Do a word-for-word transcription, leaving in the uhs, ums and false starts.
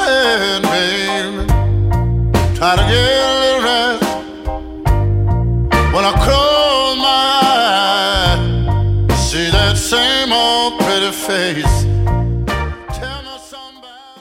bed, baby. Try to get a little rest. When I close my eyes, see that same old pretty face.